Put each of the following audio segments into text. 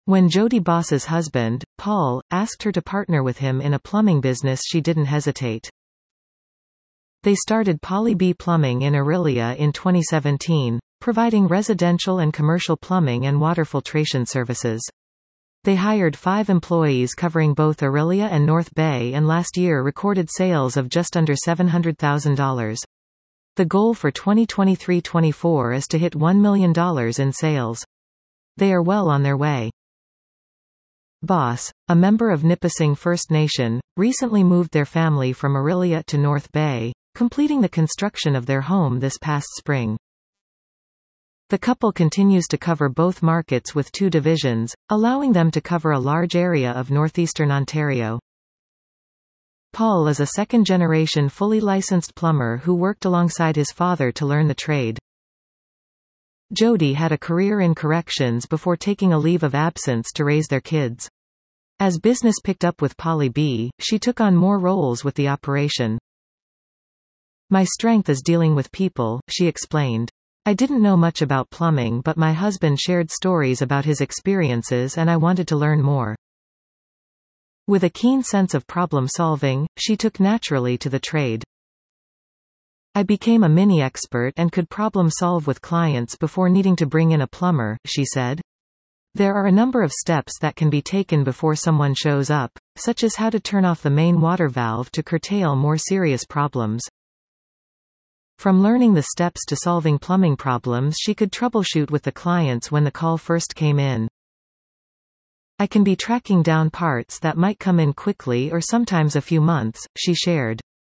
When Jody Boss's husband, Paul, asked her to partner with him in a plumbing business, she didn't hesitate. They started Poly B Plumbing in Orillia in 2017, providing residential and commercial plumbing and water filtration services. They hired 5 employees covering both Orillia and North Bay, and last year recorded sales of just under $700,000. The goal for 2023-24 is to hit $1 million in sales. They are well on their way. Boss, a member of Nipissing First Nation, recently moved their family from Orillia to North Bay, completing the construction of their home this past spring. The couple continues to cover both markets with 2 divisions, allowing them to cover a large area of northeastern Ontario. Paul is a second-generation fully licensed plumber who worked alongside his father to learn the trade. Jody had a career in corrections before taking a leave of absence to raise their kids. As business picked up with Poly B, she took on more roles with the operation. "My strength is dealing with people," she explained. "I didn't know much about plumbing, but my husband shared stories about his experiences and I wanted to learn more." With a keen sense of problem-solving, she took naturally to the trade. "I became a mini-expert and could problem-solve with clients before needing to bring in a plumber," she said. "There are a number of steps that can be taken before someone shows up, such as how to turn off the main water valve to curtail more serious problems." From learning the steps to solving plumbing problems, she could troubleshoot with the clients when the call first came in. "I can be tracking down parts that might come in quickly or sometimes a few months," she shared.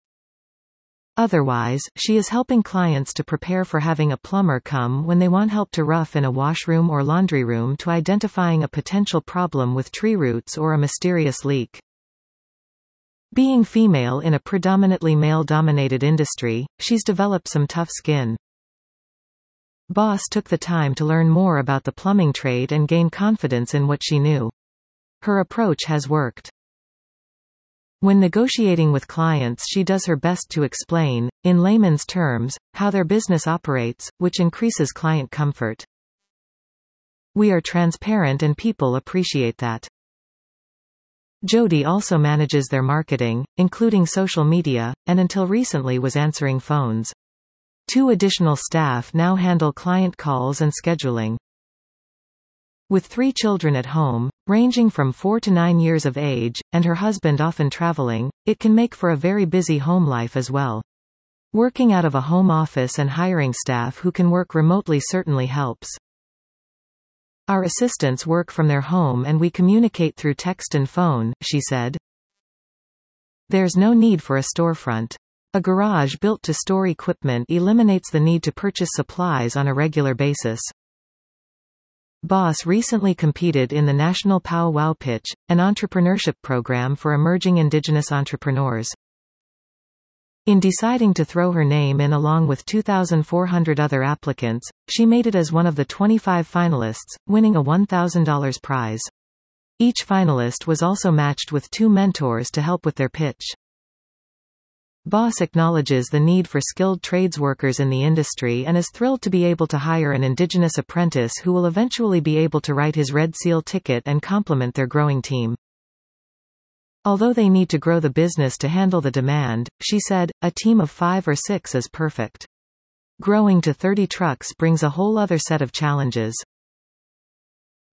Otherwise, she is helping clients to prepare for having a plumber come when they want help to rough in a washroom or laundry room, to identifying a potential problem with tree roots or a mysterious leak. Being female in a predominantly male-dominated industry, she's developed some tough skin. Boss took the time to learn more about the plumbing trade and gain confidence in what she knew. Her approach has worked. When negotiating with clients, she does her best to explain, in layman's terms, how their business operates, which increases client comfort. "We are transparent and people appreciate that." Jody also manages their marketing, including social media, and until recently was answering phones. 2 additional staff now handle client calls and scheduling. With 3 children at home, ranging from 4 to 9 years of age, and her husband often traveling, it can make for a very busy home life as well. Working out of a home office and hiring staff who can work remotely certainly helps. "Our assistants work from their home and we communicate through text and phone," she said. "There's no need for a storefront. A garage built to store equipment eliminates the need to purchase supplies on a regular basis." Boss recently competed in the National Pow Wow Pitch, an entrepreneurship program for emerging Indigenous entrepreneurs. In deciding to throw her name in along with 2,400 other applicants, she made it as one of the 25 finalists, winning a $1,000 prize. Each finalist was also matched with 2 mentors to help with their pitch. Boss acknowledges the need for skilled trades workers in the industry and is thrilled to be able to hire an Indigenous apprentice who will eventually be able to write his Red Seal ticket and complement their growing team. Although they need to grow the business to handle the demand, she said, a team of 5 or 6 is perfect. Growing to 30 trucks brings a whole other set of challenges.